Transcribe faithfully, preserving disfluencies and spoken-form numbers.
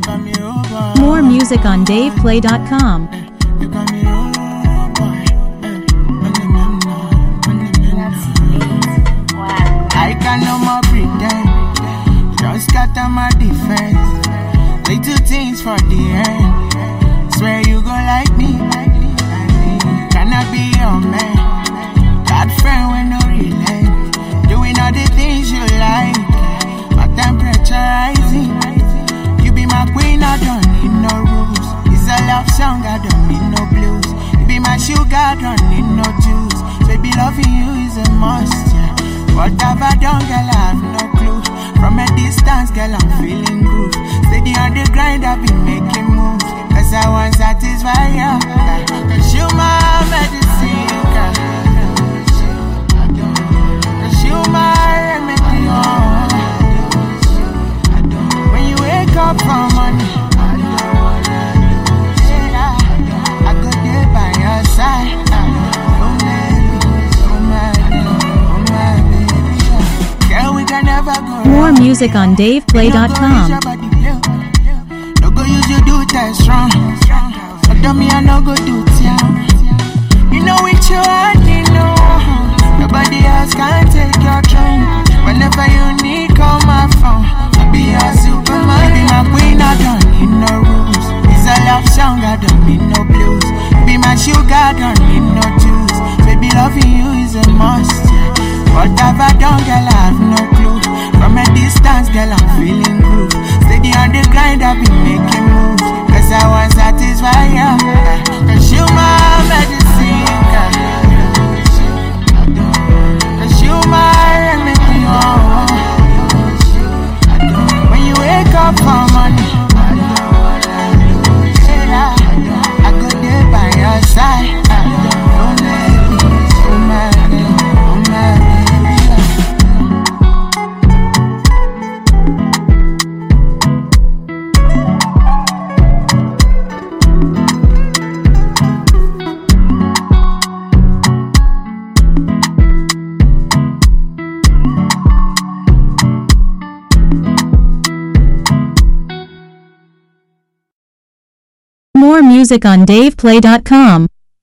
More music on dave play dot com. I can no more pretend. Just scatter my defense. Little things for the end. Swear you go like me. Can I be your man? That friend with no relent. Doing all the things you like. My temperature rising. You be my queen, I don't need no rules. It's a love song, I don't need no blues. You be my sugar, I don't need no juice. Baby, loving you is a must, yeah. What have I done, girl, I have no clue. From a distance, girl, I'm feeling good. Steady on the grind, I've been making moves. Cause I want satisfy you. Cause you my medicine, girl. Cause you my remedy, oh. When you wake up from money, I go there by your side. Oh, baby, oh, my baby, oh, my baby. Girl, we can never go. More music on dave play dot com. No go use you do test wrong. But tell me I no go do town. You know it's your heart, you know. Nobody else can take your throne. Whenever you need, call my phone. I'll be your superman, be my queen. I don't need no rules. It's a love song, I don't need no blues. Be my sugar, I don't need no juice. Baby, loving you is a must, yeah. What have I done, girl, I have no clue. From a distance, girl, I'm feeling good. Steady on the grind, I've been making moves. Cause I want satisfy you. Cause you my medicine, girl. Cause you my remedy, oh. When you wake up for money, I go there by your side. Oh, baby, oh, my baby, oh, my baby. More music on dave play dot com.